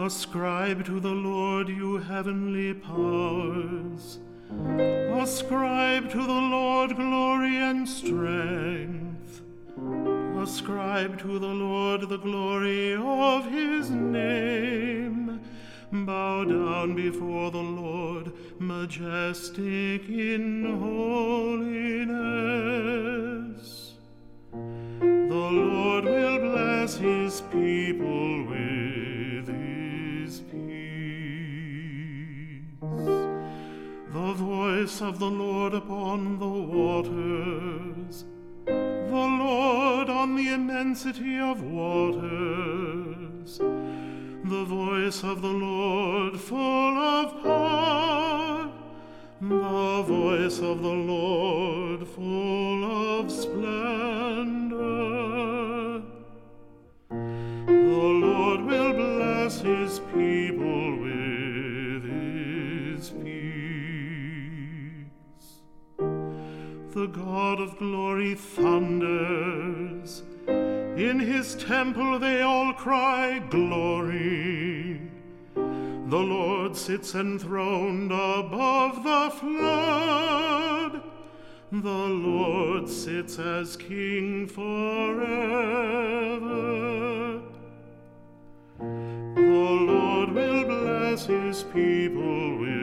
Ascribe to the Lord, you heavenly powers. Ascribe to the Lord glory and strength. Ascribe to the Lord the glory of his name. Bow down before the Lord, majestic in holiness. The Lord will bless his people with his peace. The voice of the Lord upon the waters, the Lord on the immensity of waters. The voice of the Lord full of power, the voice of the Lord full of splendor. The Lord will bless his people with his peace. The God of glory thunders. In his temple they all cry, glory. The Lord sits enthroned above the flood. The Lord sits as king forever. The Lord will bless his people with